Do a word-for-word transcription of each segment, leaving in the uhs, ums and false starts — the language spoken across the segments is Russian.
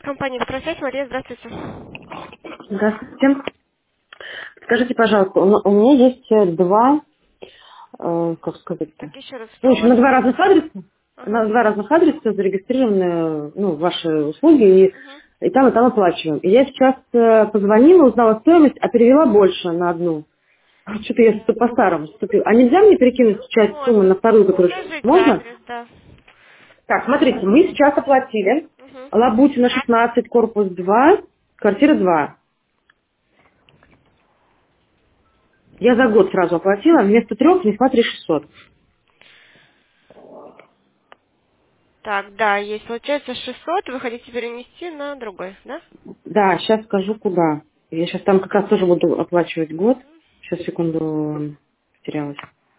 Компания «Электросвязь», Мария, здравствуйте. Здравствуйте. Скажите, пожалуйста, у м- у меня есть э, два, э, как сказать-то, Так, еще раз, ну, в что у общем, вас? на два разных адреса, Ага. на два разных адреса зарегистрированы, ну, ваши услуги, и, Угу. и там, и там оплачиваем. И я сейчас э, позвонила, узнала стоимость, а перевела больше на одну. Что-то я что по-старому вступила. А нельзя мне перекинуть часть суммы на Можно. вторую, которую... Скажите Можно? адрес, да. Так, смотрите, мы сейчас оплатили. Угу. Лабутина шестнадцать, корпус два, квартира два. Я за год сразу оплатила, вместо трех, несмотря шестьсот. Так, да, есть, получается, шестьсот, вы хотите перенести на другой, да? Да, сейчас скажу куда. Я сейчас там как раз тоже буду оплачивать год. Сейчас, секунду, потерялась.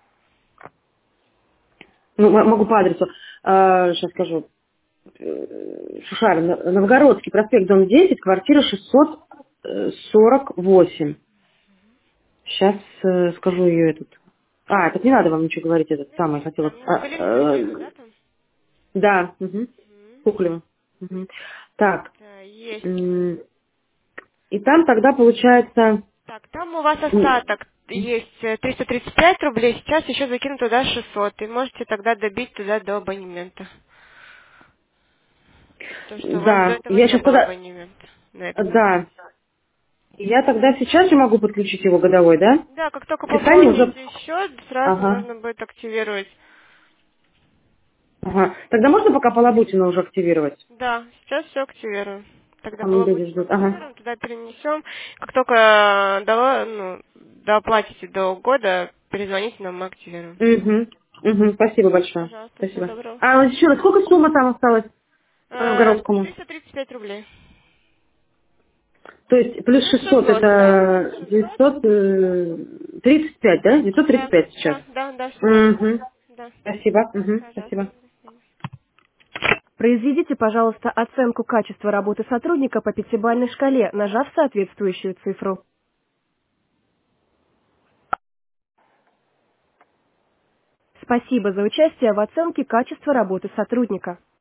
Ну, м- могу по адресу. сейчас скажу. Э, Шушарин, Но- Новгородский проспект, дом десять, квартира шестьсот сорок восемь. Сейчас скажу ее этот. А, так не надо вам ничего говорить, этот Нет, самый ничего, хотела. там А, Галина Сергеевна, э, да, там? да, угу. Угу. Куклева. Мгм. Так, Да, есть. м, и там тогда получается... Так, там у вас м, остаток есть э, триста тридцать пять рублей, сейчас еще закину туда шестьсот, и можете тогда добить туда до абонемента. То, что у вас до Да, этого я не сейчас было тогда... абонемента на этот Да, месяц. я тогда сейчас же могу подключить его годовой, да? Да, как только Списание уже... пополните счет, сразу Ага, можно будет активировать. ага. Тогда можно пока по Лабутину уже активировать? Да, сейчас все активируем. Тогда Там по люди обычному ждут. Ага. активируем, туда перенесем. Как только э, дало, ну, доплатите до года, перезвоните нам, мы активируем. Угу. Угу. Спасибо большое. Пожалуйста, всего Спасибо. доброго. А вот еще раз, сколько сумма там осталась по Э, Новгородскому? триста тридцать пять рублей. То есть плюс Плюс шестьсот шестьсот, да. это шестьсот. девятьсот тридцать пять, да? девятьсот тридцать Да, пять сейчас. да, да, да, все верно. Угу. Да. Спасибо. Угу. Пожалуйста, Спасибо. до свидания. Произведите, пожалуйста, оценку качества работы сотрудника по пятибалльной шкале, нажав соответствующую цифру. Спасибо за участие в оценке качества работы сотрудника.